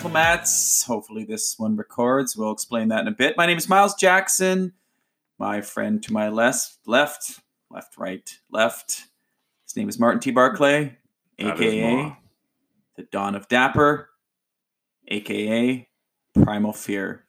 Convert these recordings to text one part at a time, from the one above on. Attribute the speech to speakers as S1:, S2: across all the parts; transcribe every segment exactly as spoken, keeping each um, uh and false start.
S1: Diplomats. Hopefully this one records. We'll explain that in a bit. My name is Miles Jackson. My friend to my left, left, left, right, left. His name is Martin T. Barclay, a k a. The Dawn of Dapper, a k a. Primal Fear.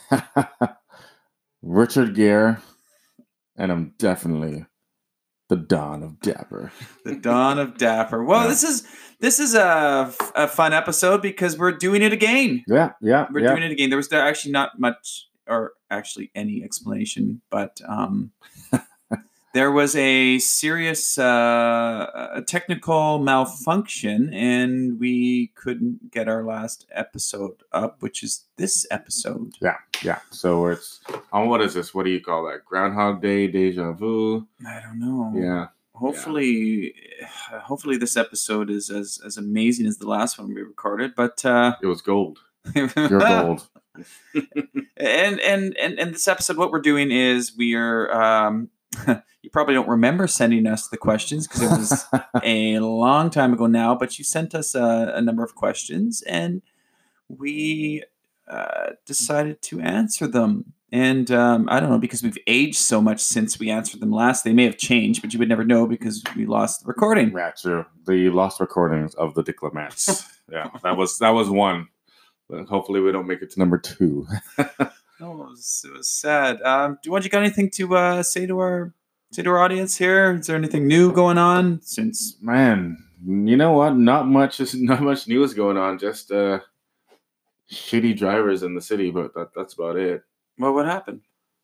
S2: Richard Gere, and I'm definitely the Dawn of Dapper.
S1: The Dawn of Dapper. Well, yeah. this is this is a, a fun episode because we're doing it again.
S2: Yeah, yeah,
S1: We're
S2: yeah.
S1: doing it again. There was actually not much, or actually any explanation, but um, there was a serious uh, a technical malfunction, and we couldn't get our last episode up, which is this episode.
S2: Yeah, yeah. So it's on, what is this? What do you call that? Groundhog Day, Deja Vu?
S1: I don't know.
S2: Yeah.
S1: Hopefully, yeah. hopefully this episode is as, as amazing as the last one we recorded. But uh,
S2: it was gold. You're gold.
S1: and, and and and this episode, what we're doing is we are. Um, you probably don't remember sending us the questions because it was a long time ago now. But you sent us a, a number of questions, and we uh, decided to answer them. And um, I don't know, because we've aged so much since we answered them last. They may have changed, but you would never know because we lost the recording.
S2: Yeah, true. The lost recordings of the Diplomats. yeah, that was that was one. But hopefully we don't make it to number two.
S1: No, it was, it was sad. Um, do you, you got anything to uh, say to our say to our audience here? Is there anything new going on since?
S2: Man, you know what? Not much. Not much news going on. Just uh, shitty drivers in the city, but that, that's about it.
S1: Well, what happened?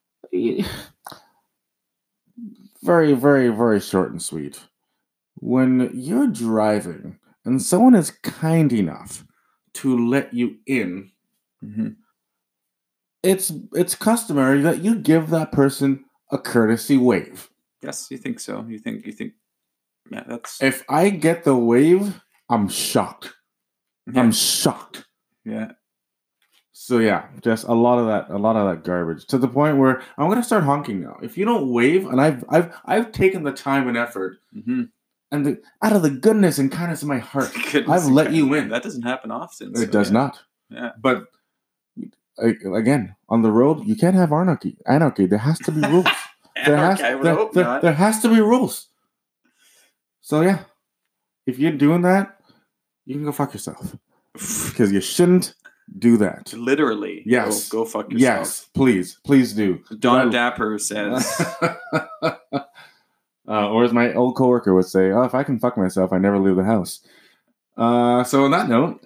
S2: Very, very, very short and sweet. When you're driving and someone is kind enough to let you in,
S1: mm-hmm.
S2: it's it's customary that you give that person a courtesy wave.
S1: Yes, you think so. You think you think yeah, that's
S2: if I get the wave, I'm shocked.
S1: Yeah.
S2: I'm shocked.
S1: Yeah.
S2: So yeah, just a lot of that, a lot of that garbage to the point where I'm gonna start honking now. If you don't wave, and I've, I've, I've taken the time and effort,
S1: mm-hmm.
S2: and the, out of the goodness and kindness of my heart,
S1: goodness
S2: I've let you in.
S1: That doesn't happen often.
S2: It
S1: so
S2: does
S1: yeah.
S2: not.
S1: Yeah.
S2: But again, on the road, you can't have anarchy. Anarchy. There has to be rules. there has,
S1: I would
S2: there,
S1: hope
S2: there,
S1: not.
S2: There has to be rules. So yeah, if you're doing that, you can go fuck yourself because you shouldn't do that.
S1: Literally.
S2: Yes.
S1: Go, go fuck yourself.
S2: Yes, please. Please do.
S1: Dawn Dapper says.
S2: uh, or as my old coworker would say, oh, if I can fuck myself, I never leave the house. Uh, so on that note,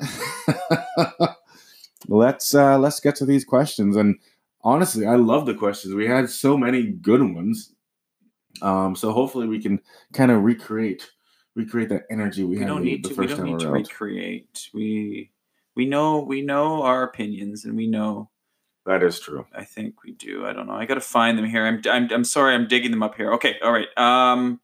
S2: let's uh, let's get to these questions. And honestly, I love the questions. We had so many good ones. Um, so hopefully we can kind of recreate recreate that energy we,
S1: we
S2: had
S1: don't
S2: the,
S1: need
S2: the
S1: to,
S2: first
S1: we don't
S2: time
S1: need
S2: around.
S1: to recreate. We we know we know our opinions, and we know
S2: that is true.
S1: I think we do. I don't know. I got to find them here. I'm I'm I'm sorry. I'm digging them up here. Okay. All right. Um.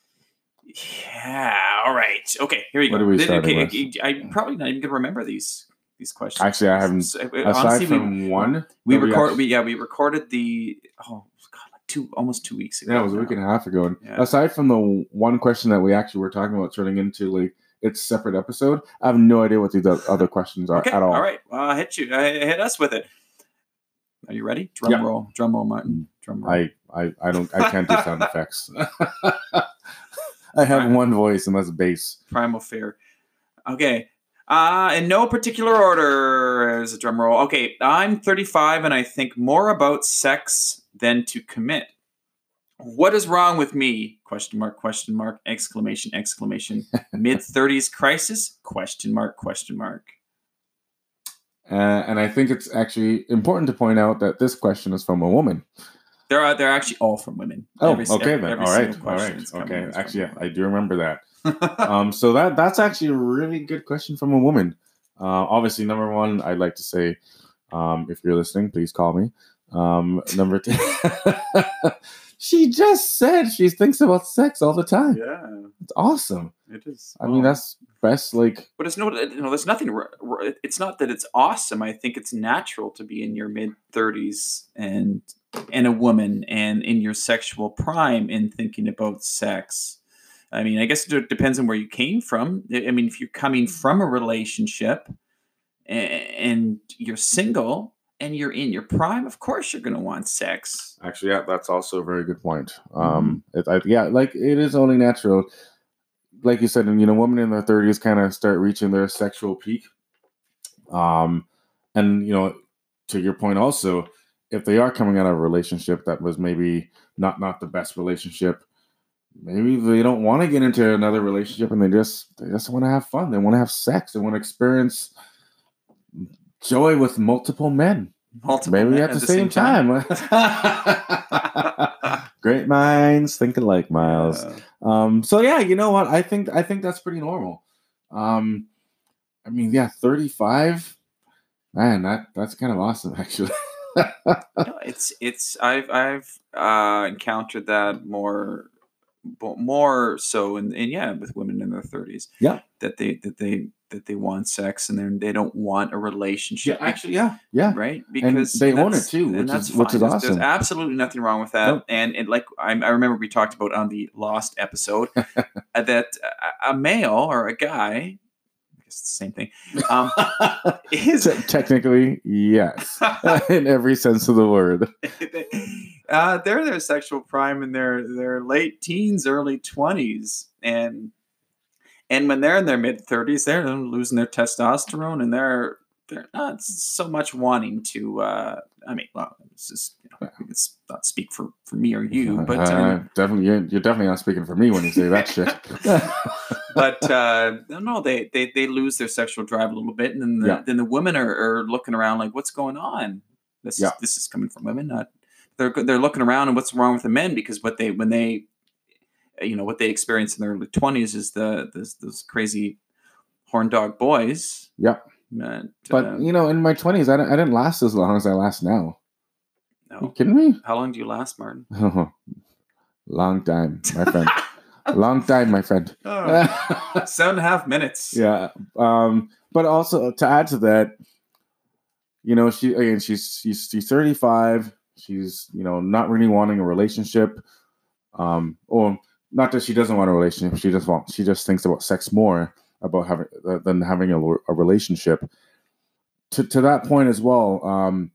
S1: Yeah. All right. Okay. Here we go.
S2: What are we
S1: okay,
S2: starting with?
S1: I'm probably not even gonna remember these these questions.
S2: Actually, I haven't.
S1: So,
S2: aside
S1: honestly,
S2: from
S1: we,
S2: one,
S1: we
S2: we
S1: record.
S2: actually,
S1: We yeah, we recorded the oh god, like two almost two weeks ago.
S2: Yeah, it was a
S1: now.
S2: week and a half ago. And
S1: yeah.
S2: aside from the one question that we actually were talking about turning into like its separate episode, I have no idea what these other questions are
S1: okay,
S2: at all.
S1: All right, well, I'll hit you. I hit us with it. Are you ready? Drum
S2: yep.
S1: roll, drum roll, Martin. Drum roll.
S2: I, I, I don't. I can't do sound effects. I have Primal. one voice, and that's bass.
S1: Primal Fear. Okay. Uh, in no particular order, as a drum roll. Okay, I'm thirty-five, and I think more about sex than to commit. What is wrong with me? Question mark, question mark, exclamation, exclamation. Mid-thirties crisis? Question mark, question mark.
S2: Uh, and I think it's actually important to point out that this question is from a woman.
S1: They're uh, they're actually all from women.
S2: Oh,
S1: every,
S2: okay
S1: every,
S2: then.
S1: every
S2: all right, all right. Okay, actually, yeah, I do remember that. um, so that that's actually a really good question from a woman. Uh, obviously, number one, I'd like to say, um, if you're listening, please call me. Um, number two, she just said she thinks about sex all the time.
S1: Yeah,
S2: it's awesome.
S1: It is.
S2: I oh. mean, that's best. Like,
S1: but it's no, you know, there's nothing. It's not that it's awesome. I think it's natural to be in your mid thirties and and a woman and in your sexual prime and thinking about sex. I mean, I guess it depends on where you came from. I mean, if you're coming from a relationship and you're single and you're in your prime, of course you're going to want sex.
S2: Actually, yeah, that's also a very good point. Um, mm-hmm. it, I, yeah, like it is only natural. Like you said, and you know, women in their thirties kind of start reaching their sexual peak. Um, and you know, to your point, also, if they are coming out of a relationship that was maybe not not the best relationship, maybe they don't want to get into another relationship, and they just they just want to have fun. They want to have sex. They want to experience joy with multiple men.
S1: Multiple
S2: maybe
S1: men
S2: at the, at the same, same time. time. Great minds think alike, Miles. Yeah. Um, so yeah, you know what? I think I think that's pretty normal. Um, I mean, yeah, thirty-five. Man, that that's kind of awesome, actually.
S1: No, it's it's I've I've uh, encountered that more more so in, in yeah with women in their thirties.
S2: Yeah,
S1: that they that they that they want sex and they they don't want a relationship.
S2: Yeah, actually, yeah, yeah,
S1: right. Because
S2: and they own it too, which is which is
S1: there's,
S2: awesome.
S1: There's absolutely nothing wrong with that. Nope. And it, like I, I remember we talked about on the Lost episode that a, a male or a guy. It's the same thing. Um, is
S2: Te- technically, yes, in every sense of the word.
S1: uh, they're their sexual prime in their their late teens, early twenties, and and when they're in their mid thirties, they're losing their testosterone, and they're they're not so much wanting to. Uh, I mean, well, it's just you know, it's not speak for, for me or you, but
S2: uh,
S1: um,
S2: definitely you're, you're definitely not speaking for me when you say that shit.
S1: But uh, no, they, they they lose their sexual drive a little bit, and then the, yeah. then the women are, are looking around like, what's going on? This yeah. is this is coming from women. Not they're they're looking around and what's wrong with the men, because what they when they you know what they experience in their early twenties is the those, those crazy horn dog boys.
S2: Yeah.
S1: And,
S2: but
S1: uh,
S2: you know, in my twenties, I didn't, I didn't last as long as I last now.
S1: No.
S2: Are you kidding me?
S1: How long do you last, Martin?
S2: Oh, long time, my friend. Long time, my friend.
S1: Oh, seven and a half minutes.
S2: Yeah. Um, but also to add to that, you know, she again, she's she's she's thirty-five. She's you know not really wanting a relationship. Um, or not that she doesn't want a relationship. She just wants. She just thinks about sex more about having uh, than having a, a relationship. To to that point as well. Um,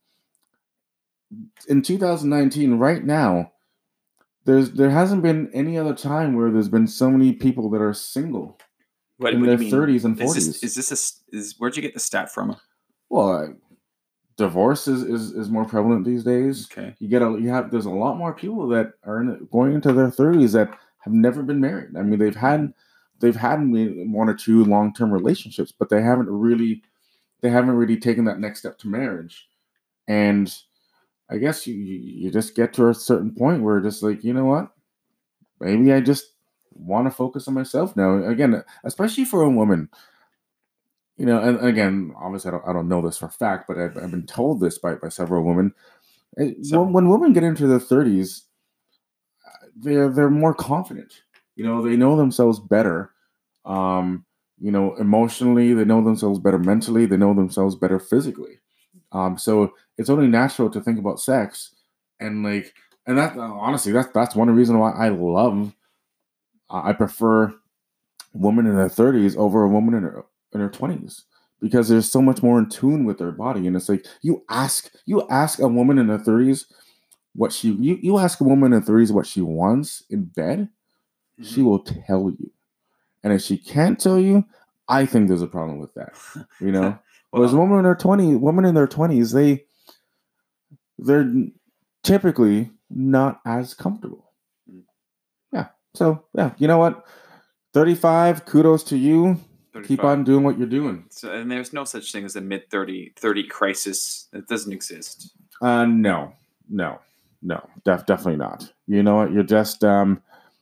S2: in two thousand nineteen, right now. There's there hasn't been any other time where there's been so many people that are single
S1: what,
S2: in
S1: what
S2: their
S1: do you mean?
S2: thirties and forties.
S1: Is this, is this a, is where'd you get the stat from?
S2: Well, uh, divorce is, is, is more prevalent these days.
S1: Okay,
S2: you get a you have there's a lot more people that are in, going into their thirties that have never been married. I mean, they've had they've had one or two long term relationships, but they haven't really they haven't really taken that next step to marriage, and I guess you, you just get to a certain point where just like, you know what, maybe I just want to focus on myself now. Again, especially for a woman, you know, and again, obviously I don't, I don't know this for a fact, but I've, I've been told this by, by several women. So, when, when women get into their thirties, they're, they're more confident. You know, they know themselves better. Um, you know, emotionally, they know themselves better mentally. They know themselves better physically. Um, so it's only natural to think about sex, and like, and that honestly, that's that's one reason why I love, uh, I prefer women in their thirties over a woman in her in her twenties, because they're so much more in tune with their body. And it's like you ask you ask a woman in her thirties what she you you ask a woman in her thirties what she wants in bed, mm-hmm. she will tell you, and if she can't tell you, I think there's a problem with that. You know. Whereas well, women in their twenties, women in their twenties, they they're typically not as comfortable. Yeah. So yeah, you know what? thirty-five, kudos to you. thirty-five. Keep on doing what you're doing.
S1: So, and there's no such thing as a mid thirty, thirty crisis. It doesn't exist.
S2: Uh no, no, no, def- definitely not. You know what? You're just um,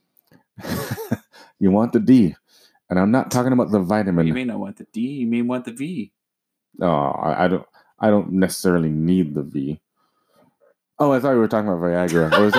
S2: you want the D, and I'm not talking about the vitamin.
S1: You mean I want the D? You mean want the V?
S2: No, I, I don't. I don't necessarily need the V. Oh, I thought we were talking about Viagra. What was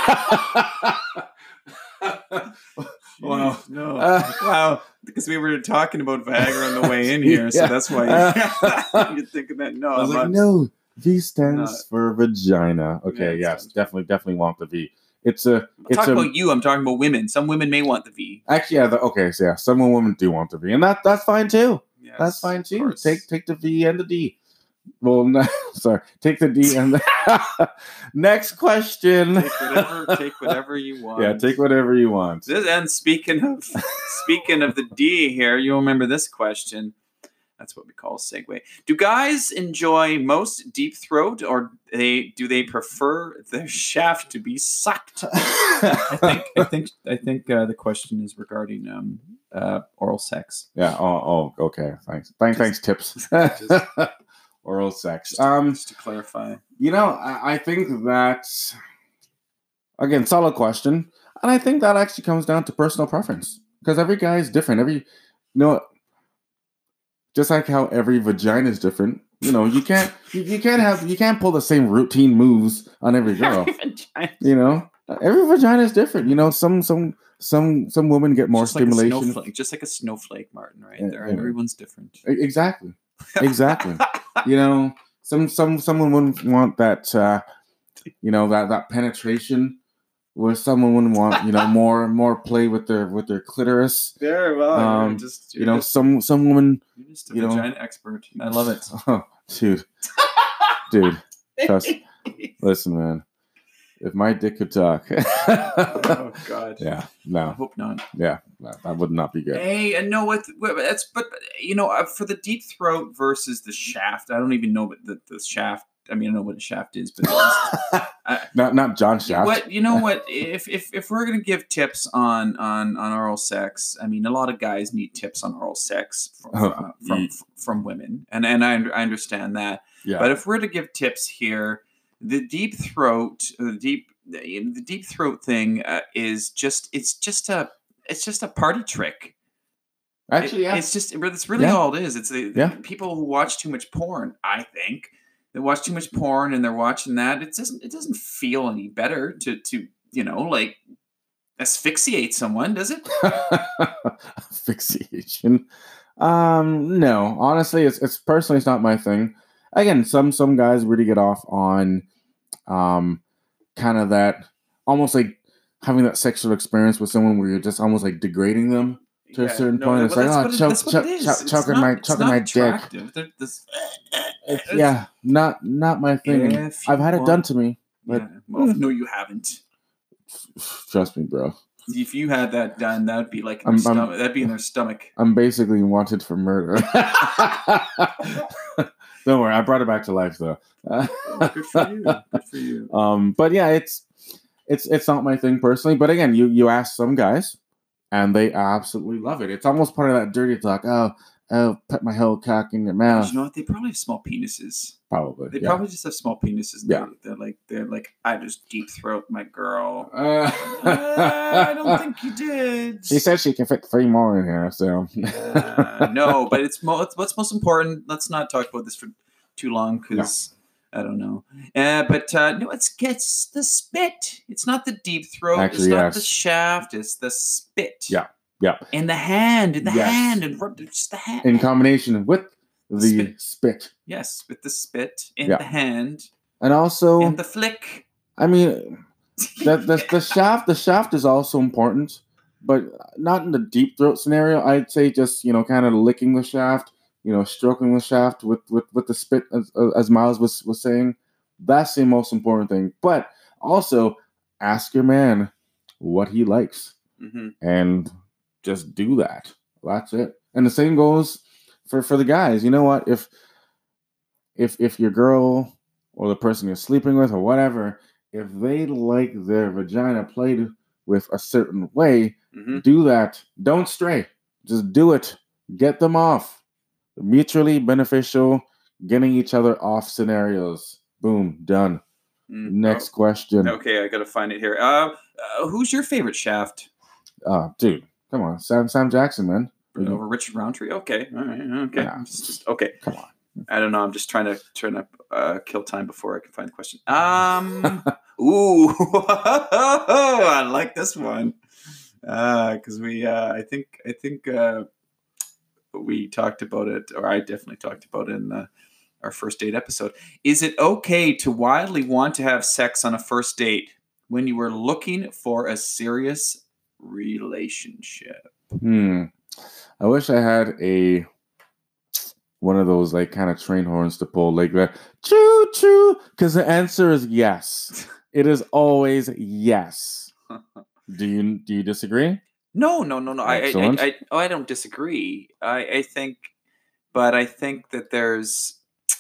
S1: that? Wow, no, uh, wow! Because we were talking about Viagra on the way in here, yeah. So that's why you're, you're thinking that. No,
S2: I was
S1: I'm
S2: like,
S1: not,
S2: no. V stands
S1: not,
S2: for vagina. Okay, yeah, yes, definitely, definitely want the V. It's a.
S1: I'm
S2: it's
S1: talking
S2: a,
S1: about you. I'm talking about women. Some women may want the V.
S2: Actually, yeah. The, okay, so yeah, some women do want the V, and that that's fine too.
S1: Yeah. Yes,
S2: That's fine
S1: of
S2: too.
S1: course.
S2: Take take the V and the D. Well, no, sorry. Take the D and the next question.
S1: Take whatever, take whatever you want.
S2: Yeah, take whatever you want.
S1: This, and speaking of speaking of the D here, you'll remember this question. That's what we call a segue. Do guys enjoy most deep throat, or they do they prefer their shaft to be sucked? I think I think I think uh, the question is regarding um, uh, oral sex.
S2: Yeah. Oh. Oh. Okay. Thanks. Thanks. Thanks. Tips.
S1: just-
S2: Oral sex.
S1: Just to,
S2: Um.
S1: just to clarify.
S2: You know, I, I think that again, solid question, and I think that actually comes down to personal preference because every guy is different. Every, you know, just like how every vagina is different. You know, you can't you, you can't have you can't pull the same routine moves on every girl. You know, every vagina is different. You know, some some some some women get more
S1: just like
S2: stimulation.
S1: A snowflake, just like a snowflake, Martin. Right
S2: Yeah,
S1: there,
S2: yeah.
S1: everyone's different.
S2: Exactly, exactly. You know, some some someone wouldn't want that. Uh, you know that that penetration. Where someone wouldn't want, you know, more more play with their with their clitoris.
S1: Very well.
S2: Um,
S1: you're just, you're
S2: you know,
S1: just,
S2: some some women.
S1: You're just a
S2: you know,
S1: vagina expert. I love it.
S2: Oh, dude, dude, trust. Listen, man. If my dick could talk.
S1: Oh God.
S2: Yeah.
S1: I
S2: No.
S1: hope not.
S2: Yeah. That, that would not be good.
S1: Hey, and no, what? That's but you know, uh, for the deep throat versus the shaft, I don't even know what the, the shaft. I mean, I know what a shaft is, but I,
S2: not not John Shaft.
S1: What you know? What if if if we're gonna give tips on on on oral sex? I mean, a lot of guys need tips on oral sex from
S2: Oh,
S1: uh, from,
S2: ye-
S1: from women, and and I I understand that.
S2: Yeah.
S1: But if we're to give tips here, the deep throat, the deep the deep throat thing uh, is just it's just a it's just a party trick.
S2: Actually,
S1: It-
S2: yeah.
S1: It's just that's really
S2: Yeah.
S1: all it is. It's the,
S2: Yeah.
S1: people who watch too much porn. I think they watch too much porn and they're watching that. It doesn't it doesn't feel any better to to you know like asphyxiate someone, does it?
S2: Asphyxiation. Um, no, honestly, it's it's personally it's not my thing. Again, some some guys really get off on, um, kind of that almost like having that sexual experience with someone where you're just almost like degrading them to a
S1: Yeah,
S2: certain
S1: no,
S2: point.
S1: well,
S2: It's like,
S1: that's
S2: oh,
S1: what it-
S2: chuck,
S1: that's what
S2: chuck,
S1: it is.
S2: chuck,
S1: It's
S2: chucking
S1: not-
S2: my
S1: it's
S2: chucking
S1: not
S2: my dick.
S1: attractive. They're- this-
S2: It's, yeah, not not my thing.
S1: If
S2: I've
S1: you
S2: had it done
S1: want-
S2: to me, but
S1: Yeah. Well, no, you haven't.
S2: trust me, bro.
S1: If you had that done, that would be like in
S2: I'm-
S1: their
S2: I'm-
S1: stomach. That'd be in their stomach.
S2: I'm basically wanted for murder. Don't worry, I brought it back to life though.
S1: Good for you. Good for you.
S2: Um, but yeah, it's it's it's not my thing personally. But again, you you ask some guys, and they absolutely love it. It's almost part of that dirty talk. Oh, oh, put my whole cock in your mouth.
S1: You know what? They probably have small penises.
S2: Probably.
S1: They
S2: yeah.
S1: probably just have small penises.
S2: Yeah.
S1: They're, they're like they're like I just deep throat my girl.
S2: Uh,
S1: Uh, I don't think you did.
S2: She said she can fit three more in here, so
S1: Uh, no, but it's mo- it's- what's most important. Let's not talk about this for too long because I don't know. Uh, but uh, no, it's it's the spit. It's not the deep throat.
S2: Actually,
S1: it's not
S2: yes.
S1: the shaft. It's the spit.
S2: Yeah, yeah.
S1: In the hand. In the
S2: Yes.
S1: hand. And rub- it's the hand.
S2: in combination with the
S1: Spit.
S2: spit,
S1: yes, with the spit in
S2: Yeah.
S1: the hand
S2: and also,
S1: and the flick.
S2: I mean, the, the the shaft the shaft is also important, but not in the deep throat scenario. I'd say just you know kind of licking the shaft, you know, stroking the shaft with with, with the spit, as, as Miles was was saying. That's the most important thing. But also ask your man what he likes
S1: hmm
S2: and just do that. That's it. And the same goes for for the guys. You know what? If if if your girl or the person you're sleeping with or whatever, if they like their vagina played with a certain way,
S1: hmm
S2: do that. Don't stray. Just do it. Get them off. Mutually beneficial, getting each other off scenarios. Boom, done. Next question.
S1: Okay, I gotta find it here. Uh, uh, who's your favorite shaft?
S2: Oh, dude, come on, Sam Sam Jackson, man.
S1: Over Richard Roundtree? Okay, all right, okay.
S2: Yeah.
S1: Just, just- okay.
S2: Come on.
S1: I don't know. I'm just trying to trying to uh, kill time before I can find the question. Um. ooh, I like this one. Because we, uh, I think, I think uh, we talked about it, or I definitely talked about it in the, our first date episode. Is it okay to wildly want to have sex on a first date when you were looking for a serious relationship?
S2: Hmm. I wish I had a one of those like kind of train horns to pull, like that choo choo? Because the answer is yes. It is always yes. Do you do you disagree?
S1: No, no, no, no. I, I,
S2: Excellent.
S1: I, I, oh, I don't disagree. I, I think, but I think that there's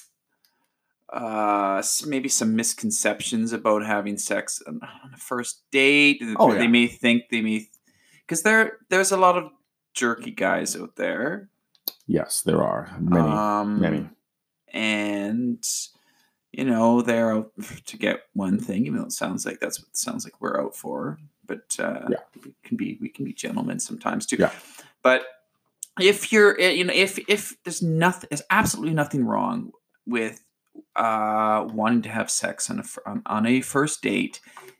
S1: uh s- maybe some misconceptions about having sex on on a first date.
S2: Oh,
S1: They
S2: yeah.
S1: may think they may, because there there's a lot of jerky guys out there.
S2: Yes, there are many,
S1: um,
S2: many.
S1: and you know they're out to get one thing, even though it sounds like that's what it sounds like we're out for. But uh,
S2: Yeah.
S1: we can be we can be gentlemen sometimes too.
S2: Yeah.
S1: But if you're, eh, you know, if if there's nothing, there's absolutely nothing wrong with uh, wanting to have sex on a fir- on, on a first date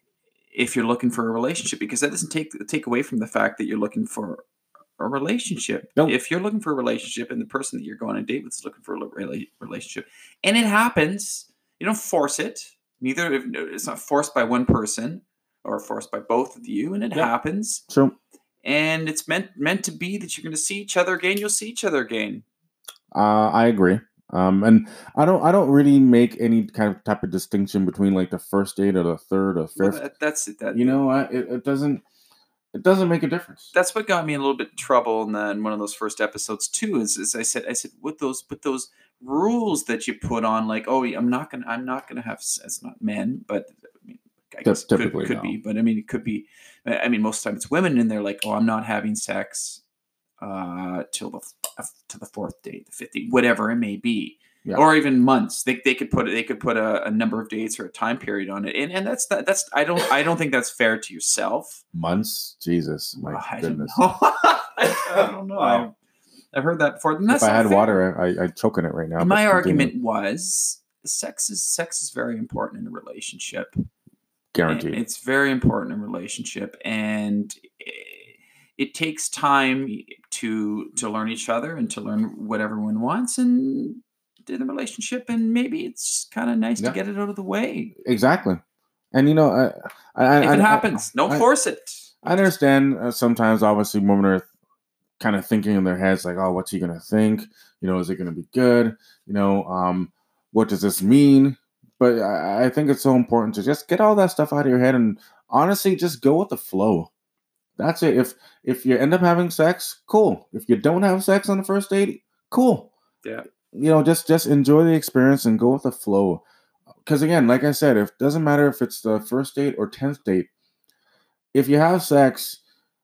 S1: if you're looking for a relationship, because that doesn't take take away from the fact that you're looking for a relationship.
S2: Nope.
S1: If you're looking for a relationship and the person that you're going on a date with is looking for a rela- relationship, and it happens, you don't force it. Neither, it's not forced by one person or forced by both of you, and it
S2: Yep.
S1: happens.
S2: True.
S1: And it's meant meant to be that you're going to see each other again. You'll see each other again.
S2: Uh, I agree. Um, and I don't I don't really make any kind of type of distinction between like the first date or the third or
S1: Well,
S2: fifth.
S1: that, that's it. That
S2: You know what? It, it doesn't it doesn't make a difference.
S1: that's what got me in a little bit of trouble in, the, in one of those first episodes too. Is, is I said I said with those with those rules that you put on, like, oh, I'm not gonna I'm not gonna have s- it's not men, but I mean, I guess could,
S2: Typically,
S1: could
S2: no.
S1: be, but I mean it could be. I mean most of the time it's women, and they're like, oh, I'm not having sex uh till the f- to the fourth date, the fifth date, whatever it may be.
S2: Yeah.
S1: Or even months. They, they could put they could put a, a number of dates or a time period on it, and and that's that, that's I don't I don't think that's fair to yourself.
S2: Months, Jesus, my
S1: Oh, I
S2: goodness.
S1: Don't know. I don't know.
S2: Wow.
S1: I've, I've heard that before. And
S2: If
S1: that's
S2: I
S1: not
S2: had
S1: fair.
S2: water, I, I'd choke on it right now.
S1: And
S2: but
S1: my
S2: continue.
S1: argument was sex is sex is very important in a relationship.
S2: Guaranteed.
S1: And it's very important in a relationship, and it, it takes time to to learn each other and to learn what everyone wants and in the relationship, and maybe it's kind of nice
S2: Yeah.
S1: to get it out of the way.
S2: Exactly. And you know, I, I,
S1: If
S2: I,
S1: it
S2: I-
S1: happens, don't
S2: I-
S1: force it.
S2: I understand uh, sometimes, obviously, women are kind of thinking in their heads, like, oh, what's he going to think? You know, is it going to be good? You know, um, what does this mean? But I, I think it's so important to just get all that stuff out of your head and honestly just go with the flow. That's it. If if you end up having sex, cool. If you don't have sex on the first date, cool.
S1: Yeah.
S2: You know, just just enjoy the experience and go with the flow. Because again, like I said, it doesn't matter if it's the first date or tenth date. If you have sex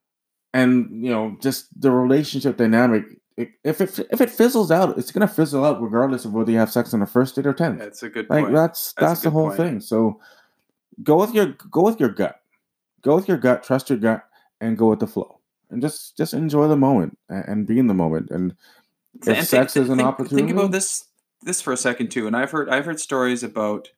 S2: and you know just the relationship dynamic, it, if it if it fizzles out, it's gonna fizzle out regardless of whether you have sex on the first date or tenth.
S1: That's a good
S2: Like
S1: point.
S2: that's
S1: That's a
S2: that's the
S1: good
S2: whole
S1: point.
S2: thing. So go with your go with your gut. Go with your gut. Trust your gut, and go with the flow. And just just enjoy the moment and, and be in the moment. And if
S1: And
S2: sex
S1: think,
S2: is an
S1: think,
S2: opportunity,
S1: think about this this for a second too. And I've heard I've heard stories about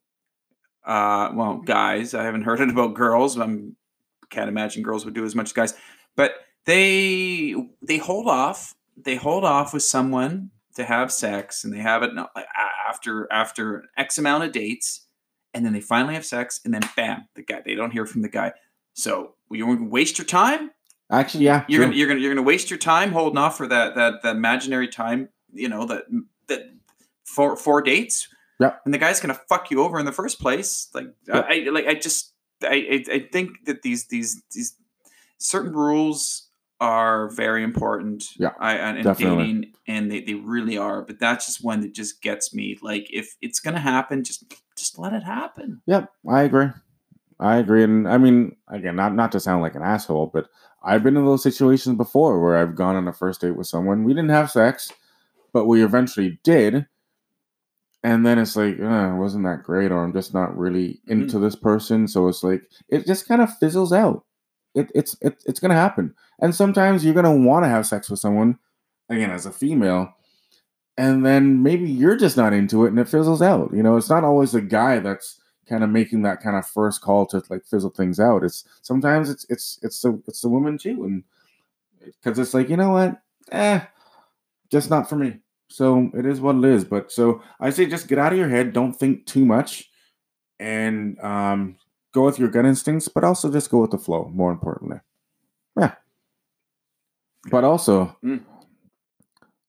S1: uh well guys. I haven't heard it about girls. I can't imagine girls would do as much as guys, but they they hold off. They hold off with someone to have sex, and they have it not- after after X amount of dates, and then they finally have sex, and then bam, the guy they don't hear from the guy. So you want to waste your time?
S2: actually, yeah,
S1: You're
S2: true.
S1: gonna you're gonna you're gonna waste your time holding off for that that that imaginary time. You know that that four four dates.
S2: Yep.
S1: And the guy's gonna fuck you over in the first place. Like
S2: Yep.
S1: I, I like I just I, I I think that these these these certain rules are very important.
S2: Yeah,
S1: I and in
S2: definitely.
S1: dating, and they, they really are. But that's just one that just gets me. Like if it's gonna happen, just just let it happen.
S2: Yep, I agree. I agree. And I mean, again, not not to sound like an asshole, but I've been in those situations before where I've gone on a first date with someone. We didn't have sex, but we eventually did. And then it's like, uh, wasn't that great? Or I'm just not really into this person. So it's like, it just kind of fizzles out. It, it's it, it's going to happen. And sometimes you're going to want to have sex with someone, again, as a female. And then maybe you're just not into it and it fizzles out. You know, it's not always the guy that's kind of making that kind of first call to like fizzle things out. It's sometimes it's it's it's the it's the woman too, and because it's like, you know what, eh, just not for me. So it is what it is. But so I say just get out of your head, don't think too much, and um, go with your gut instincts, but also just go with the flow. More importantly, yeah. But also,
S1: Mm.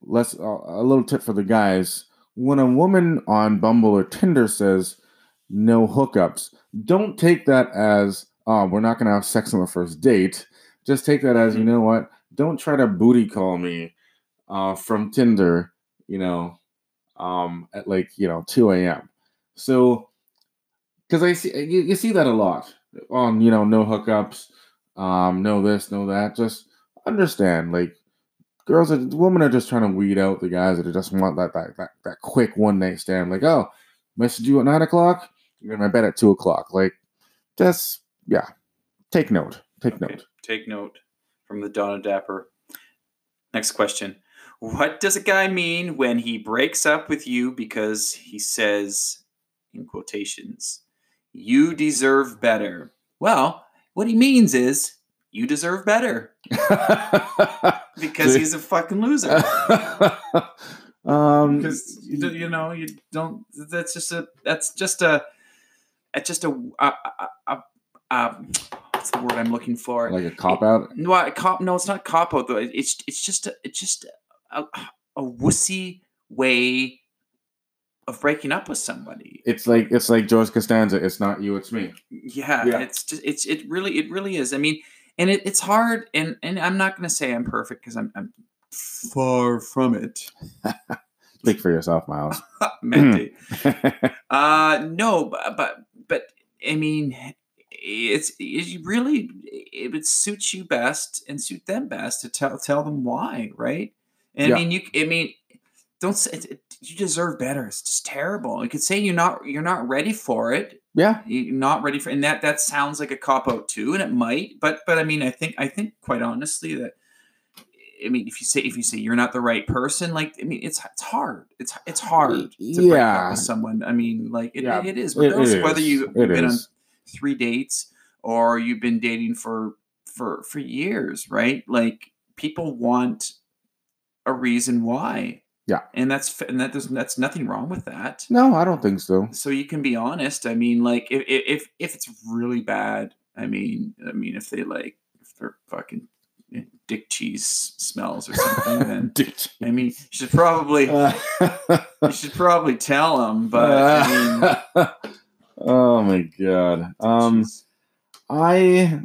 S2: let's uh, a little tip for the guys. When a woman on Bumble or Tinder says no hookups, don't take that as, oh, we're not going to have sex on the first date. Just take that as, you know what? Don't try to booty call me uh, from Tinder, you know, um, at like, you know, two a.m. So, because I see, you, you see that a lot on, you know, no hookups, um, no this, no that. Just understand, like, girls, are, women are just trying to weed out the guys that just want that that that, that quick one night stand. Like, oh, message you at nine o'clock, you're in my bed at two o'clock. Like, just yeah, take note. Take
S1: Okay,
S2: note.
S1: Take note from the Donna Dapper. Next question. What does a guy mean when he breaks up with you because he says, in quotations, you deserve better? Well, what he means is you deserve better because he's a fucking loser.
S2: um,
S1: Because you, do- you know you don't. That's just a. That's just a. It's just a. a, a, a, a what's the word I'm looking for?
S2: like a cop out.
S1: No, a cop. No, it's not cop out though. It- It's it's just a, it's just a, a wussy way of breaking up with somebody.
S2: It's like it's like George Costanza. It's not you, it's me.
S1: Yeah,
S2: Yeah.
S1: it's just it's it really it really is. I mean, and it, it's hard. And and I'm not going to say I'm perfect because I'm I'm far from it.
S2: Speak for yourself, Miles.
S1: Mente. uh, no, but but but I mean, it's it really it would suit you best and suit them best to tell tell them why, right? And
S2: Yeah.
S1: I mean, you I mean, don't say it, you deserve better. It's just terrible. You could say you're not you're not ready for it.
S2: Yeah.
S1: You're not ready for, and that that sounds like a cop out too, and it might. But but I mean, I think I think quite honestly that. I mean, if you say if you say you're not the right person, like I mean, it's it's hard. It's it's hard to
S2: Yeah.
S1: break up with someone. I mean, like it,
S2: Yeah,
S1: it is.
S2: it- it
S1: Regardless of whether
S2: is.
S1: you,
S2: It
S1: you've been on
S2: is.
S1: three dates or you've been dating for for for years, right? Like people want a reason why.
S2: Yeah.
S1: And that's f- and that there's that's nothing wrong with that.
S2: No, I don't think so.
S1: So you can be honest. I mean, like if if if it's really bad, I mean, I mean if they like if they're fucking dick cheese smells or something, then
S2: Dick
S1: I mean, you should probably
S2: Uh,
S1: you should probably tell them. But I mean,
S2: oh my god. Um,
S1: jeez.
S2: I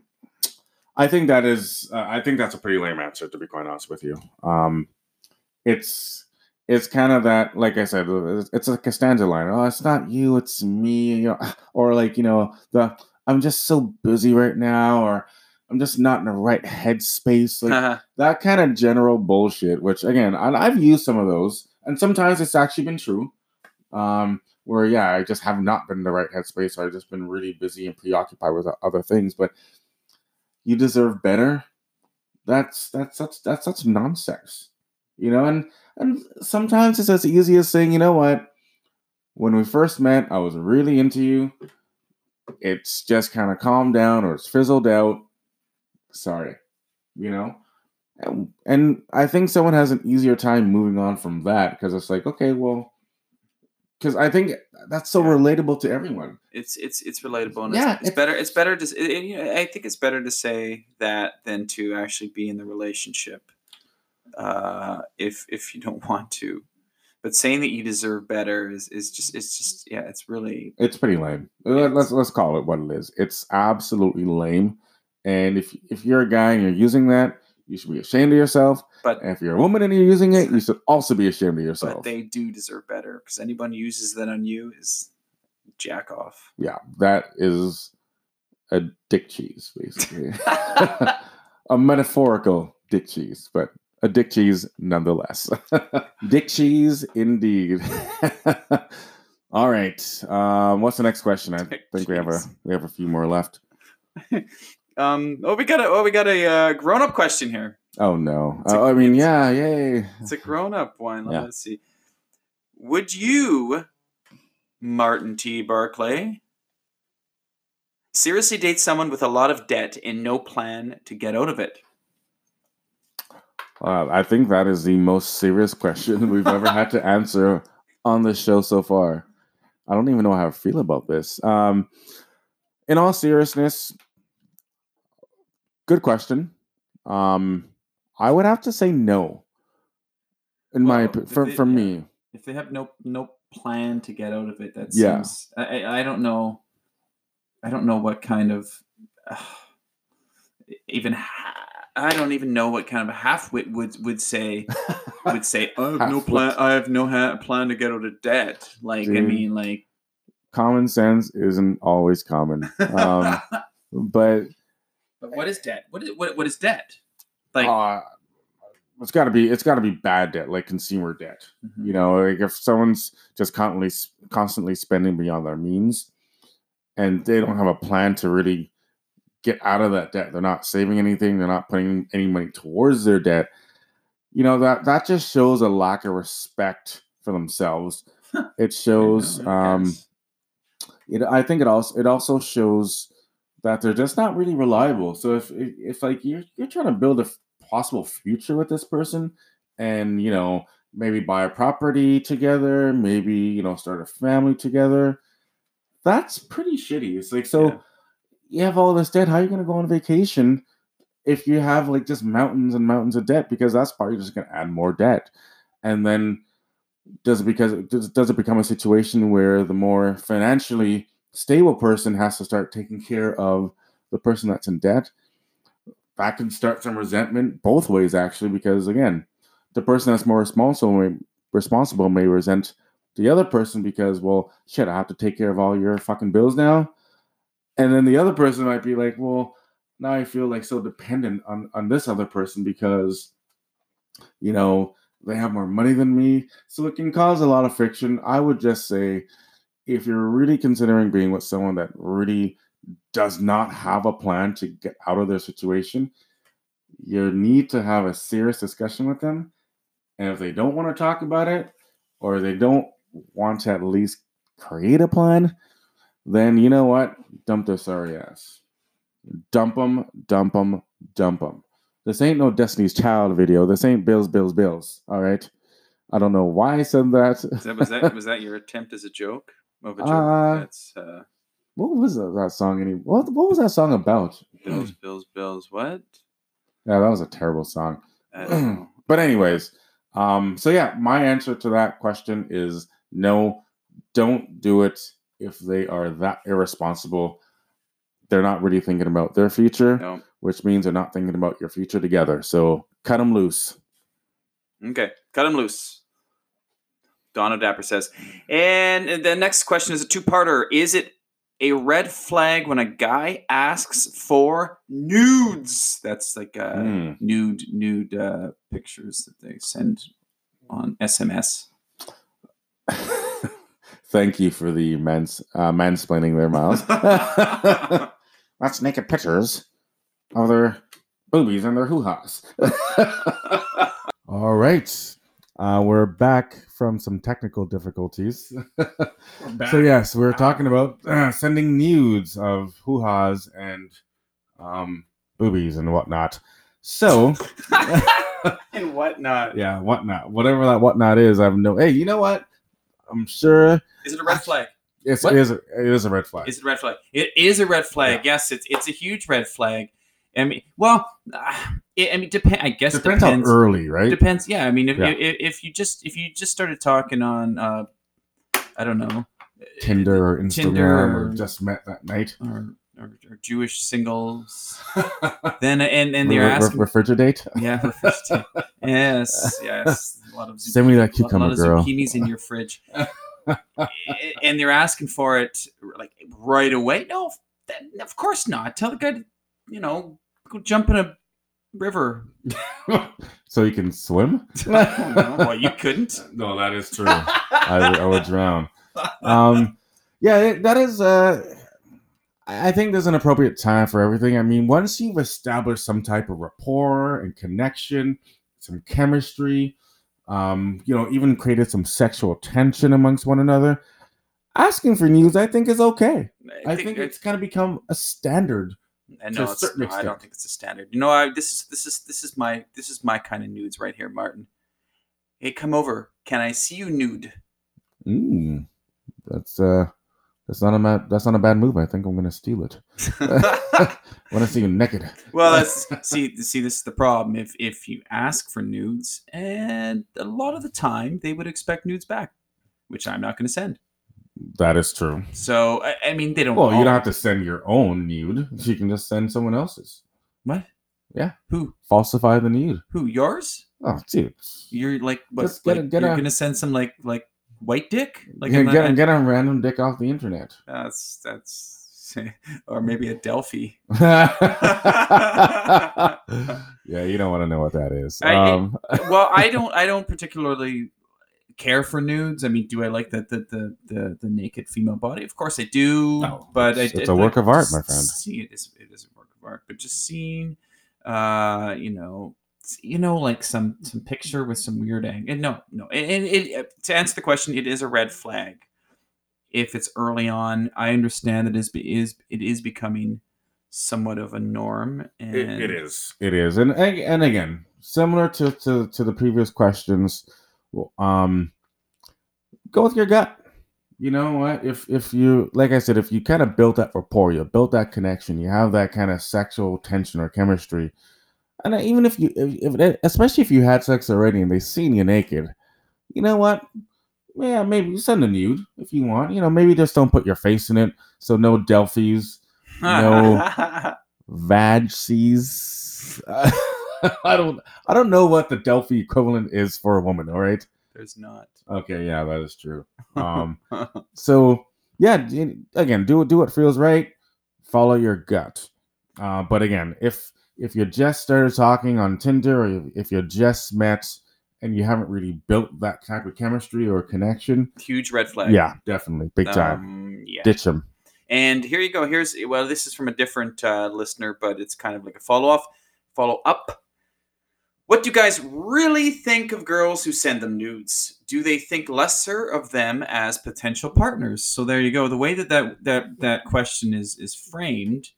S2: I think that is uh, I think that's a pretty lame answer, to be quite honest with you. Um, it's it's kind of that, like I said, it's a Costanza line. Oh, it's not you, it's me. You know, or like you know the I'm just so busy right now, or I'm just not in the right headspace. Like that kind of general bullshit. Which again, I, I've used some of those, and sometimes it's actually been true. Um, where yeah, I just have not been in the right headspace, or I've just been really busy and preoccupied with other things. But you deserve better. That's that's that's that's such nonsense, you know. And and sometimes it's as easy as saying, you know what, when we first met, I was really into you. It's just kind of calmed down or it's fizzled out. Sorry, you know. And, and I think someone has an easier time moving on from that because it's like, okay, well, because I think that's so
S1: Yeah.
S2: relatable to everyone.
S1: It's it's it's relatable, and
S2: Yeah,
S1: it's, it's
S2: it's-
S1: better. It's better to. It, it- you know, I think it's better to say that than to actually be in the relationship. Uh, if if you don't want to, but saying that you deserve better is, is just it's just yeah, it's really
S2: It's pretty lame. Let- Let's let's call it what it is. It's absolutely lame. And if if you're a guy and you're using that, you should be ashamed of yourself.
S1: but
S2: And if you're a woman and you're using it, you should also be ashamed of
S1: but
S2: yourself.
S1: they do deserve better because anyone who uses that on you is jack off.
S2: Yeah, that is a dick cheese, basically. A metaphorical dick cheese, but a dick cheese nonetheless. Dick cheese, indeed. All right. Um, what's the next question? I
S1: Dick
S2: think we have a
S1: cheese.
S2: we have a few more left.
S1: Um. Oh, we got a oh we got a uh, grown up question here.
S2: Oh no!
S1: It's a-
S2: Uh, I mean,
S1: it's-
S2: yeah, yay!
S1: It's a grown up one.
S2: Yeah.
S1: Let's see. Would you, Martin T. Barclay, seriously date someone with a lot of debt and no plan to get out of it?
S2: Uh, I think that is the most serious question we've ever had to answer on the show so far. I don't even know how I feel about this. Um, in all seriousness, good question. Um, I would have to say no. In my
S1: Well,
S2: op- for
S1: if it-
S2: for
S1: yeah.
S2: me,
S1: If they have no no plan to get out of it, that
S2: Yeah.
S1: seems. I I I don't know. I don't know what kind of. Uh, even ha- I don't even know what kind of a half-wit would would say would say I have no
S2: Half-wit.
S1: plan. I have no ha- plan to get out of debt. Like I
S2: Dude.
S1: mean, like.
S2: Common sense isn't always common. Um, but
S1: But what is debt? What is what what is debt? Like
S2: uh, it's got to be it's got to be bad debt, like consumer debt.
S1: Mhm.
S2: You know, like if someone's just constantly constantly spending beyond their means, and they don't have a plan to really get out of that debt, they're not saving anything, they're not putting any money towards their debt. You know, that that just shows a lack of respect for themselves. It shows.
S1: I know, I
S2: Um,
S1: guess.
S2: it, I think it also it also shows that they're just not really reliable. So if if, if like you're you're trying to build a f- possible future with this person, and you know maybe buy a property together, maybe you know start a family together, that's pretty shitty. It's like so
S1: Yeah.
S2: you have all this debt. How are you going to go on vacation if you have like just mountains and mountains of debt? Because that's probably just going to add more debt, and then does it because does, does it become a situation where the more financially stable person has to start taking care of the person that's in debt? That can start some resentment both ways, actually, because again, the person that's more responsible may, responsible may resent the other person because, well, shit, I have to take care of all your fucking bills now. And then the other person might be like, well, now I feel like so dependent on, on this other person because, you know, they have more money than me. So it can cause a lot of friction. I would just say if you're really considering being with someone that really does not have a plan to get out of their situation, you need to have a serious discussion with them. And if they don't want to talk about it, or they don't want to at least create a plan, then you know what? Dump their sorry ass. Dump them, dump them, dump them. This ain't no Destiny's Child video. This ain't Bills, Bills, Bills. All right. I don't know why I said that.
S1: Is that was that was that your attempt as a joke of a joke?
S2: Uh,
S1: That's uh,
S2: What was that, that song? Any what? What was that song about?
S1: Bills, Bills, Bills. What?
S2: Yeah, that was a terrible song.
S1: I don't know.
S2: But anyways, um, so yeah, my answer to that question is no. Don't do it if they are that irresponsible. They're not really thinking about their future,
S1: No.
S2: which means they're not thinking about your future together. So cut them loose.
S1: Okay, cut him loose. Donna Dapper says, and the next question is a two-parter. Is it a red flag when a guy asks for nudes? That's like uh,
S2: Mm.
S1: nude nude uh, pictures that they send on S M S.
S2: Thank you for the mans uh, mansplaining there, Miles. That's naked pictures of their boobies and their hoo-has. All right. Uh, we're back from some technical difficulties. So yes, we're talking about uh, sending nudes of hoo-has and um, boobies and whatnot. So,
S1: and whatnot.
S2: yeah, whatnot. Whatever that whatnot is, I have no... Hey, you know what? I'm sure...
S1: Is it a red flag?
S2: It's,
S1: What?
S2: it, is a, it is a red flag.
S1: Is it a red flag? It is a red flag.
S2: Yeah.
S1: Yes, it's it's a huge red flag. I mean, well, uh, it, I mean, depend. I guess
S2: Depends,
S1: depends.
S2: how early, right?
S1: Depends. Yeah, I mean, if,
S2: Yeah.
S1: if if you just if you just started talking on, uh, I don't know,
S2: Tinder or Instagram
S1: Tinder
S2: or just met that night.
S1: or, or, or Jewish singles, then and and
S2: Re-
S1: they're
S2: re-
S1: asking,
S2: refrigerate.
S1: yeah, refrigerate. yes, yes, a lot of
S2: Send me that
S1: zucchini- a lot
S2: cucumber,
S1: of
S2: girl.
S1: zucchinis in your fridge, and they're asking for it like right away. No, that, of course not. Tell the guy to, you know, go jump in a river.
S2: So you can swim?
S1: I don't know. Well, you couldn't.
S2: No, that is true. I, I would drown. Um, yeah, it, that is. Uh, I I think there's an appropriate time for everything. I mean, once you've established some type of rapport and connection, some chemistry, um, you know, even created some sexual tension amongst one another, asking for news, I think, is okay. I think it's kind of become a standard.
S1: And
S2: to
S1: no,
S2: a
S1: it's,
S2: certain
S1: no, I don't
S2: extent.
S1: think it's a standard. You know, I this is this is this is my this is my kind of nudes right here, Martin. Hey, come over. Can I see you nude?
S2: Mm, that's uh, That's not a bad, that's not a bad move. I think I'm gonna steal it. I want to see you naked.
S1: Well, that's see see this is the problem. If if you ask for nudes, and a lot of the time they would expect nudes back, which I'm not going to send.
S2: That is true.
S1: So I, I mean, they don't.
S2: Well, you
S1: all-
S2: don't have to send your own nude. You can just send someone else's.
S1: What?
S2: Yeah.
S1: Who?
S2: Falsify the nude.
S1: Who? Yours?
S2: Oh, dude.
S1: You're like what?
S2: Just get a-
S1: like,
S2: get
S1: you're
S2: a-
S1: gonna send some like like white dick? Like
S2: Yeah,
S1: I'm not-
S2: get, a, get a random dick off the internet.
S1: that's that's or maybe a Delphi.
S2: Yeah, you don't want to know what that is.
S1: I-
S2: Um,
S1: Well, I don't I don't particularly care for nudes. I mean, do I like the the the the, the naked female body? Of course I do.
S2: No,
S1: but
S2: it's-
S1: I,
S2: it's
S1: I'd
S2: a work
S1: like
S2: of art,
S1: to
S2: my friend.
S1: See, it is it is a work of art. But just seeing, uh, you know, you know, like some some picture with some weird angle. No, no. And it, it, to answer the question, it is a red flag. If it's early on, I understand that it is is it is becoming somewhat of a norm. And
S2: It, it is. It is. And and again, similar to, to, to the previous questions, um, go with your gut. You know what? If if you, like I said, if you kind of built that rapport, you built that connection, you have that kind of sexual tension or chemistry, and even if you, if, if especially if you had sex already and they seen you naked, you know what? Yeah, maybe send a nude if you want. You know, maybe just don't put your face in it. So no Delphis, no vag seas. I don't I don't know what the Delphi equivalent is for a woman, all right?
S1: There's not.
S2: Okay, yeah, that is true. Um so yeah, d- again, do do what feels right, follow your gut. Uh but again, if if you just started talking on Tinder or if you just met and you haven't really built that type of chemistry or connection,
S1: Huge red flag.
S2: yeah, definitely, big time.
S1: Um, yeah.
S2: Ditch them.
S1: And here you go. Here's well, this is from a different uh, listener, but it's kind of like a follow up. Follow up. What do you guys really think of girls who send them nudes? Do they think lesser of them as potential partners? So there you go. The way that that that, that question is is framed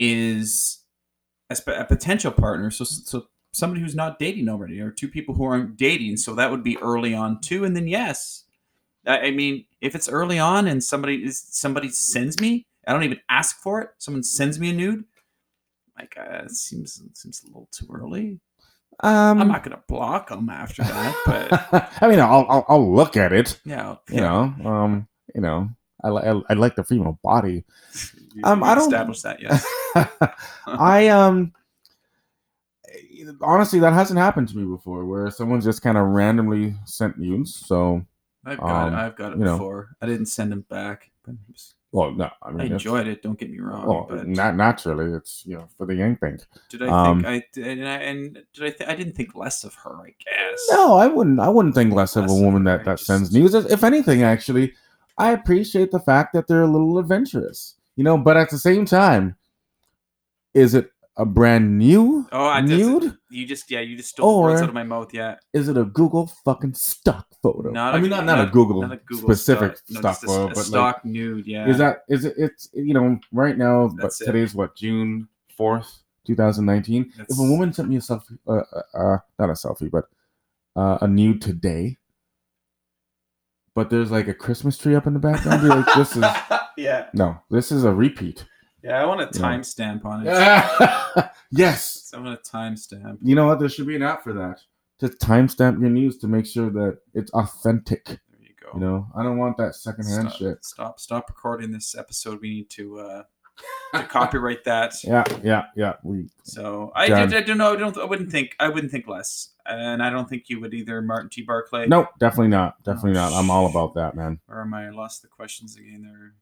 S1: is as a potential partner. So so somebody who's not dating already, or two people who aren't dating. So that would be early on too. And then yes. I mean, if it's early on and somebody is somebody sends me, I don't even ask for it. Someone sends me a nude. Like, uh, it seems it seems a little too early.
S2: Um,
S1: I'm not gonna block them after that, but
S2: I mean, I'll, I'll I'll look at it.
S1: yeah,
S2: You know, um, you know, I like I, I like the female body.
S1: you,
S2: Um,
S1: you
S2: I don't-
S1: established that yet.
S2: I um, honestly, that hasn't happened to me before, where someone's just kind of randomly sent nudes. So,
S1: I've got
S2: um,
S1: it. I've got it
S2: you know.
S1: before. I didn't send them back, but it was-
S2: well, no, I
S1: I
S2: mean, it's-
S1: enjoyed it. Don't get me wrong.
S2: Well,
S1: but
S2: not naturally, it's you know for the yang thing.
S1: did I
S2: um,
S1: think I and I and did I? Th- I didn't think less of her. I guess.
S2: No, I wouldn't. I wouldn't think less of a
S1: Less of
S2: woman
S1: her,
S2: that, that
S1: just-
S2: sends news. If anything, actually, I appreciate the fact that they're a little adventurous. You know, but at the same time, is it a brand new
S1: Oh, I did.
S2: nude?
S1: You just yeah. You just stole the words
S2: Or-
S1: out of my mouth. Yeah.
S2: Is it a Google fucking stock photo?
S1: Not
S2: I
S1: a-
S2: mean, not, not, a Google,
S1: not a Google
S2: specific
S1: stock, no,
S2: stock
S1: just a-
S2: photo,
S1: a
S2: but like,
S1: stock nude. Yeah.
S2: is that is it? It's you know right now, but
S1: That's it.
S2: today's what June fourth, two thousand nineteen.
S1: That's-
S2: If a woman sent me a selfie, uh, uh, uh not a selfie, but uh, a nude today, but there's like a Christmas tree up in the background, you're like, this is
S1: yeah.
S2: no, this is a repeat.
S1: Yeah. I want a
S2: Yeah.
S1: timestamp on it.
S2: Yes,
S1: I want a timestamp.
S2: you know what? There should be an app for that. Just timestamp your news to make sure that it's authentic.
S1: There you go.
S2: You know, I don't want that secondhand
S1: stop,
S2: shit.
S1: Stop. Stop recording this episode. We need to uh, to copyright that.
S2: Yeah, yeah, yeah. We
S1: So I,
S2: Done.
S1: I, I don't know. I don't. I wouldn't think. I wouldn't think less, and I don't think you would either, Martin T. Barclay.
S2: no, definitely not. Definitely
S1: Oh,
S2: not. I'm all about that, man.
S1: Or am I I lost the questions again? There.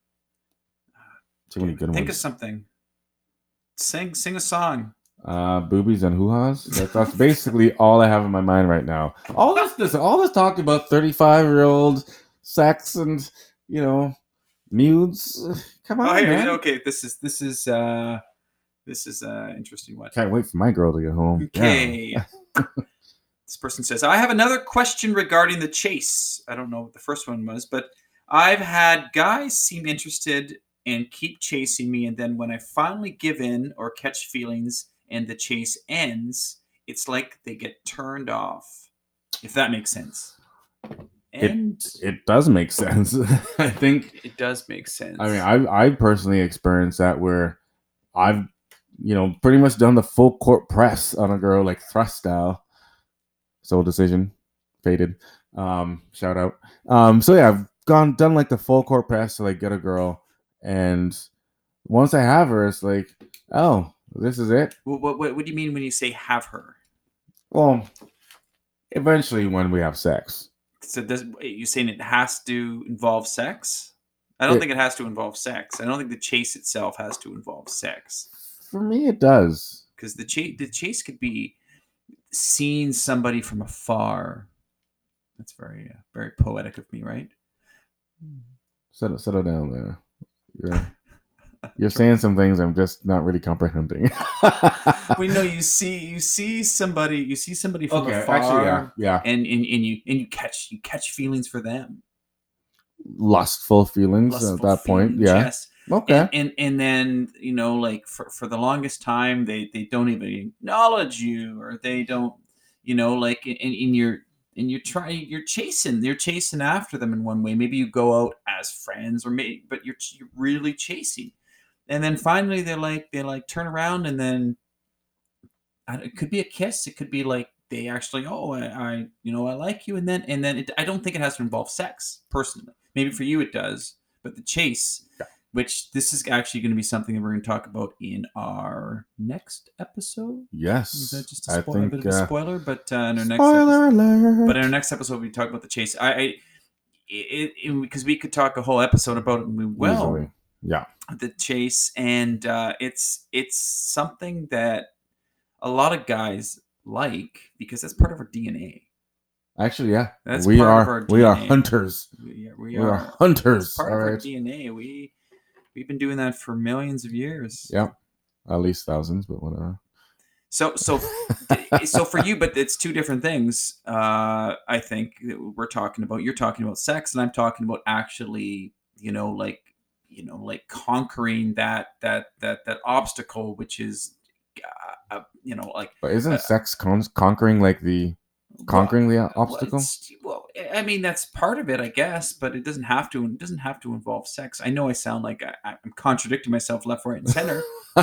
S2: Too many good
S1: Think of
S2: ones.
S1: something. Sing. Sing a song.
S2: Uh, boobies and hoo-has. That's, that's basically all I have in my mind right now. All this, this, all this talk about thirty-five-year-old sex and you know nudes. Come on,
S1: Oh, here.
S2: man.
S1: Okay. This is. This is. uh This is uh interesting one.
S2: Can't wait for my girl to get home. Yeah.
S1: Okay. This person says, I have another question regarding the chase. I don't know what the first one was, but I've had guys seem interested and keep chasing me. And then when I finally give in or catch feelings and the chase ends, it's like they get turned off. If that makes sense. And
S2: it, it does make sense. I think
S1: it does make sense.
S2: I mean, I I personally experienced that where I've, you know, pretty much done the full court press on a girl, like thrust style. Soul Decision, faded. Um, shout out. Um, so yeah, I've gone done like the full court press to like get a girl, and once I have her, it's like, oh, this is it.
S1: What what what, what do you mean when you say have her?
S2: Well, eventually when we have sex.
S1: So does you saying it has to involve sex? I don't
S2: It-
S1: think it has to involve sex. I don't think the chase itself has to involve sex.
S2: For me, it does.
S1: Because the chase the chase could be seeing somebody from afar. That's very uh, very poetic of me, right?
S2: Settle, settle down there. You're, you're saying some things I'm just not really comprehending.
S1: We know you see you see somebody you see somebody from
S2: Okay,
S1: afar,
S2: actually, yeah, yeah.
S1: and, and and you and you catch you catch feelings for them.
S2: Lustful feelings
S1: Lustful
S2: at that point,
S1: feelings,
S2: yeah.
S1: yes.
S2: Okay.
S1: And, and and then, you know, like for, for the longest time they, they don't even acknowledge you, or they don't, you know, like in, in your and you're trying you're chasing you're chasing after them in one way. Maybe you go out as friends, or maybe but you're you're really chasing. And then finally they like they like turn around, and then it could be a kiss, it could be like they actually, oh, I, I you know I like you, and then and then it, I don't think it has to involve sex personally. Maybe for you it does, but the chase,
S2: yeah.
S1: Which this is actually going to be something that we're going to talk about in our next episode.
S2: Yes,
S1: Is that just a,
S2: I
S1: spoil-
S2: think,
S1: a bit of a
S2: uh,
S1: spoiler? But uh, in our next
S2: spoiler
S1: episode,
S2: alert.
S1: but in our next episode we talk about the chase. I, I it, it, because we could talk a whole episode about it, and we will.
S2: Easily. Yeah,
S1: the chase, and uh, it's it's something that a lot of guys like because that's part of our D N A.
S2: Actually, yeah,
S1: That's
S2: we
S1: part
S2: are
S1: of our
S2: we are
S1: D N A.
S2: hunters.
S1: We are, we
S2: We
S1: are,
S2: are hunters.
S1: It's part
S2: all
S1: of our
S2: right.
S1: D N A. We we've been doing that for millions of years.
S2: Yep, at least thousands, but whatever.
S1: So so so for you, but it's two different things. Uh, I think that we're talking about. You're talking about sex, and I'm talking about actually, you know, like you know, like conquering that that that that obstacle, which is, uh, uh, you know, like.
S2: But isn't
S1: uh,
S2: sex con- conquering like the conquering
S1: well,
S2: the obstacle?
S1: Well, well, I mean that's part of it, I guess, but it doesn't have to. It doesn't have to involve sex. I know I sound like I, I'm contradicting myself left, right, and center.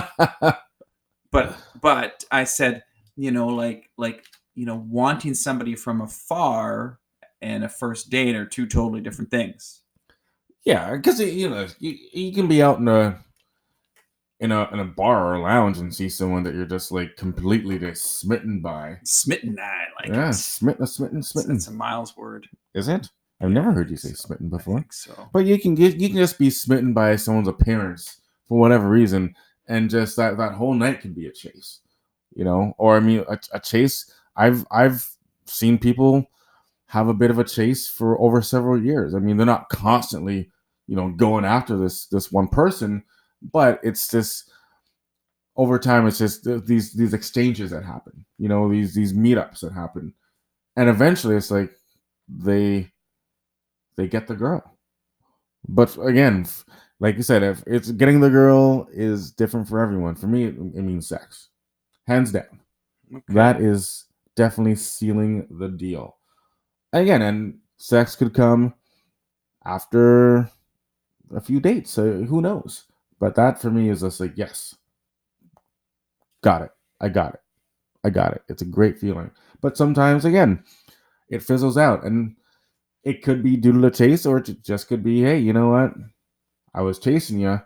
S1: but but I said, you know, like like you know, wanting somebody from afar and a first date are two totally different things.
S2: Yeah, because you know you, you can be out in a in a in a bar or a lounge and see someone that you're just like completely just smitten by.
S1: Smitten, I like
S2: Yeah,
S1: it.
S2: smitten, smitten, smitten.
S1: It's a Miles word.
S2: Is it? I've
S1: Yeah,
S2: never
S1: I
S2: heard you
S1: think
S2: say
S1: so.
S2: smitten
S1: I
S2: before.
S1: think so.
S2: But you can get you can just be smitten by someone's appearance for whatever reason, and just that that whole night can be a chase, you know. Or I mean, a, a chase. I've I've seen people have a bit of a chase for over several years. I mean, they're not constantly, you know, going after this this one person, but it's just over time. It's just th- these these exchanges that happen, you know, these these meetups that happen, and eventually it's like they they get the girl. But again, like you said, if it's getting the girl is different for everyone. For me, it, it means sex, hands down.
S1: Okay.
S2: That is definitely sealing the deal. Again, and sex could come after a few dates. So who knows? But that for me is just like, yes, got it. I got it. I got it. It's a great feeling. But sometimes, again, it fizzles out, and it could be due to the chase, or it just could be, hey, you know what? I was chasing you.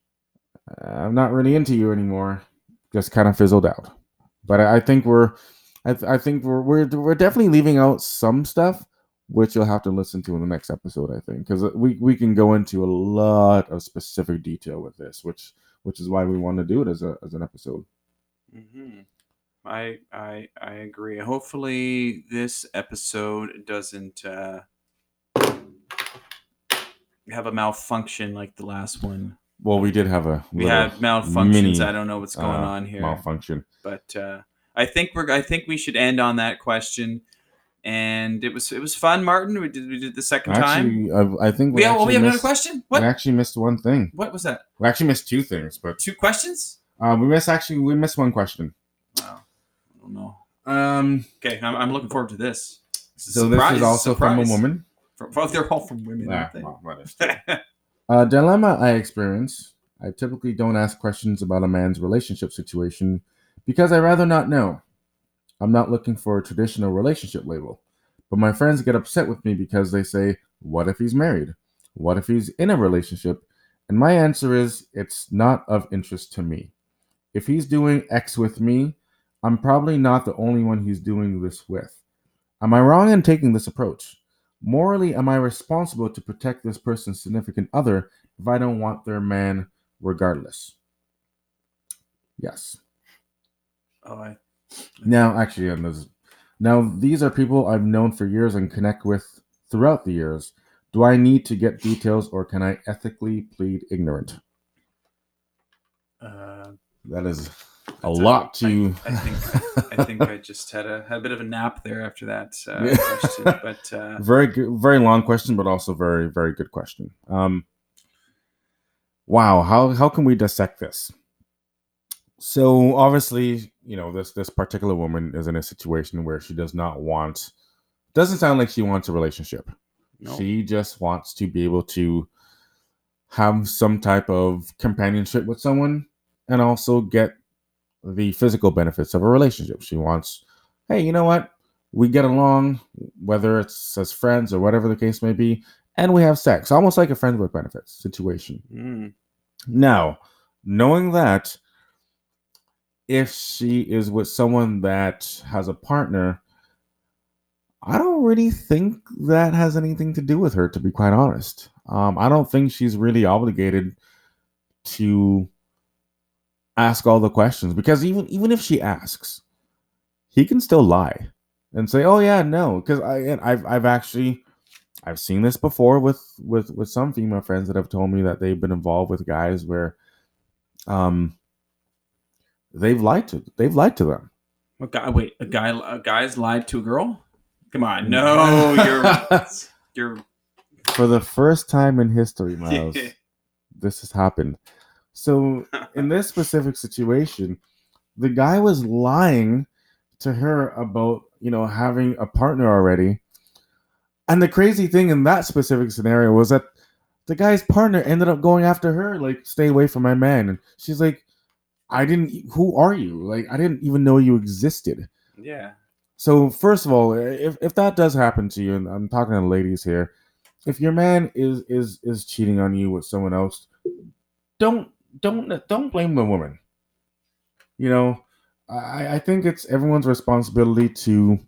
S2: I'm not really into you anymore. Just kind of fizzled out. But I, I think we're, I, th- I think we're, we're, we're definitely leaving out some stuff, which you'll have to listen to in the next episode. I think because we, we can go into a lot of specific detail with this, which which is why we want to do it as a as an episode.
S1: Mm-hmm. I I I agree. Hopefully, this episode doesn't uh, have a malfunction like the last one.
S2: Well, we did have a
S1: we had malfunctions.
S2: Mini,
S1: I don't know what's going
S2: uh,
S1: on here.
S2: Malfunction.
S1: But uh, I think we're. I think we should end on that question. And it was it was fun, Martin. We did we did the second
S2: actually,
S1: time.
S2: I, I think
S1: we,
S2: we,
S1: oh, we have
S2: missed,
S1: another question. What?
S2: We actually missed one thing.
S1: What was that?
S2: We actually missed two things, but
S1: two questions.
S2: Uh, we missed actually we missed one question.
S1: Wow, I don't know.
S2: Um.
S1: Okay, I'm, I'm looking forward to this. this
S2: so surprise. This is also from a woman.
S1: Well, they're all from women,
S2: Nah,
S1: aren't they?
S2: well, that is true. uh, dilemma I experience. I typically don't ask questions about a man's relationship situation because I rather not know. I'm not looking for a traditional relationship label. But my friends get upset with me because they say, what if he's married? What if he's in a relationship? And my answer is, it's not of interest to me. If he's doing X with me, I'm probably not the only one he's doing this with. Am I wrong in taking this approach? Morally, am I responsible to protect this person's significant other if I don't want their man regardless? Yes.
S1: Oh, I.
S2: Now, actually, and there's, now these are people I've known for years and connect with throughout the years. Do I need to get details, or can I ethically plead ignorant?
S1: Uh,
S2: that is a lot to.
S1: I, I think. I, I think I just had a had a bit of a nap there after that uh, question, but uh,
S2: very good, very long question, but also very very good question. Um, wow, how how can we dissect this? So obviously, you know, this this particular woman is in a situation where she does not want. Doesn't sound like she wants a relationship. No. She just wants to be able to have some type of companionship with someone and also get the physical benefits of a relationship. She wants, hey, you know what? We get along, whether it's as friends or whatever the case may be, and we have sex, almost like a friends with benefits situation.
S1: Mm.
S2: Now, knowing that, if she is with someone that has a partner, I don't really think that has anything to do with her, to be quite honest. Um, I don't think she's really obligated to ask all the questions, because even even if she asks, he can still lie and say, "Oh yeah, no," because I I've I've actually I've seen this before with with with some female friends that have told me that they've been involved with guys where um they've lied to they've lied to them.
S1: A guy, wait, a guy a guy's lied to a girl? Come on, no, you're you're
S2: for the first time in history, Miles. This has happened. So in this specific situation, the guy was lying to her about, you know, having a partner already. And the crazy thing in that specific scenario was that the guy's partner ended up going after her, like, stay away from my man. And she's like, I didn't, who are you? Like, I didn't even know you existed.
S1: Yeah.
S2: So first of all, if, if that does happen to you, and I'm talking to ladies here, if your man is is is cheating on you with someone else, don't don't don't blame the woman. You know, I, I think it's everyone's responsibility to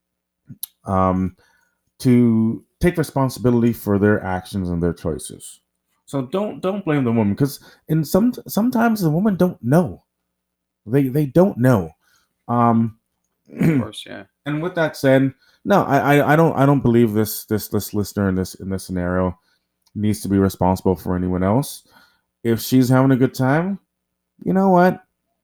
S2: um to take responsibility for their actions and their choices. So don't don't blame the woman, because in some sometimes the woman don't know. They they don't know. Um
S1: Of course, yeah.
S2: And with that said, no, I, I, I don't I don't believe this this this listener in this in this scenario needs to be responsible for anyone else. If she's having a good time, you know what?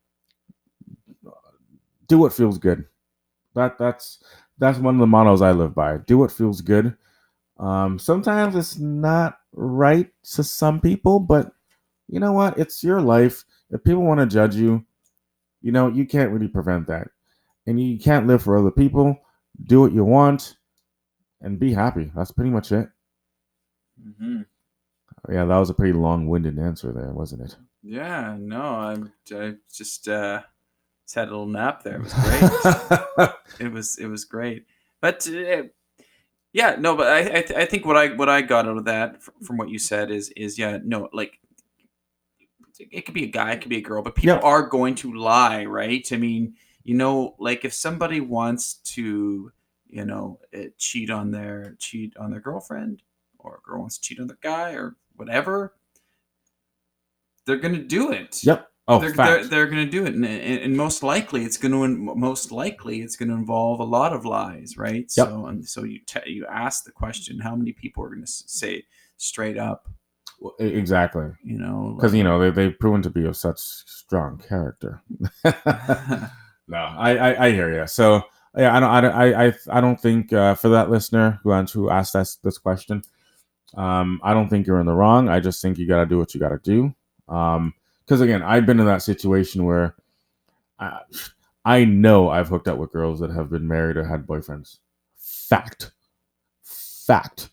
S2: Do what feels good. That that's that's one of the mottos I live by. Do what feels good. Um, sometimes it's not right to some people, but you know what? It's your life. If people want to judge you, you know, you can't really prevent that. And you can't live for other people. Do what you want and be happy. That's pretty much it.
S1: Mm-hmm.
S2: Yeah, that was a pretty long-winded answer there, wasn't it?
S1: Yeah, no, I'm I just uh just had a little nap there. It was great. it was it was great. But uh, yeah, no, but I I, th- I think what I what I got out of that f- from what you said is is yeah, no, like it could be a guy, it could be a girl, but people
S2: Yeah.
S1: are going to lie, right? I mean, you know, like if somebody wants to, you know, uh, cheat on their cheat on their girlfriend, or a girl wants to cheat on their guy, or whatever, they're gonna do it.
S2: Yep. Oh,
S1: they're,
S2: fact.
S1: they're they're gonna do it, and, and, and most likely it's gonna most likely it's gonna involve a lot of lies, right?
S2: Yep.
S1: So and so you te- you ask the question, how many people are gonna s- say straight up?
S2: Well, e- exactly.
S1: You know,
S2: Because
S1: like,
S2: you know they they've proven to be of such strong character. No, I, I I hear you. So yeah, I don't I don't- I I, I don't think uh, for that listener who who asked us this question, um, I don't think you're in the wrong. I just think you got to do what you got to do. Um, because again, I've been in that situation where I, I know I've hooked up with girls that have been married or had boyfriends. Fact, fact.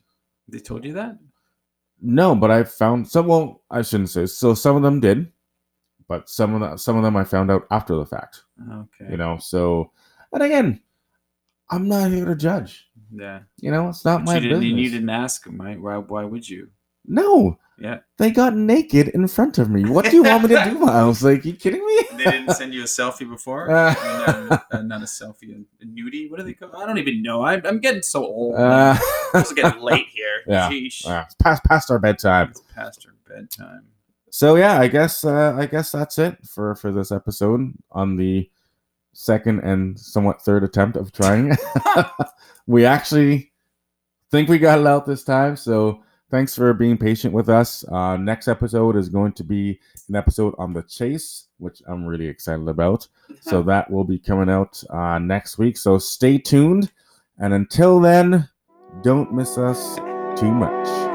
S1: They told you that?
S2: No, but I found some. Well, I shouldn't say. So some of them did, but some of the, some of them I found out after the fact.
S1: Okay.
S2: You know. So, and again, I'm not here to judge.
S1: Yeah.
S2: You know, it's not
S1: But
S2: my
S1: you didn't,
S2: business.
S1: You didn't ask them, right? Why, why would you?
S2: No.
S1: Yeah.
S2: They got naked in front of me. What do you want me to do, Miles? Like, you kidding me?
S1: They didn't send you a selfie before?
S2: Uh,
S1: I mean, uh, uh, not a selfie, a, a nudie? What do they call? I don't even know. I, I'm getting so old.
S2: Uh,
S1: It's getting late here.
S2: Yeah.
S1: Sheesh.
S2: Yeah. It's past past our bedtime.
S1: It's past our bedtime.
S2: So yeah, I guess uh, I guess that's it for for this episode on the second and somewhat third attempt of trying. We actually think we got it out this time, so thanks for being patient with us. Uh, next episode is going to be an episode on the chase, which I'm really excited about. So that will be coming out uh, next week. So stay tuned, and until then, don't miss us too much.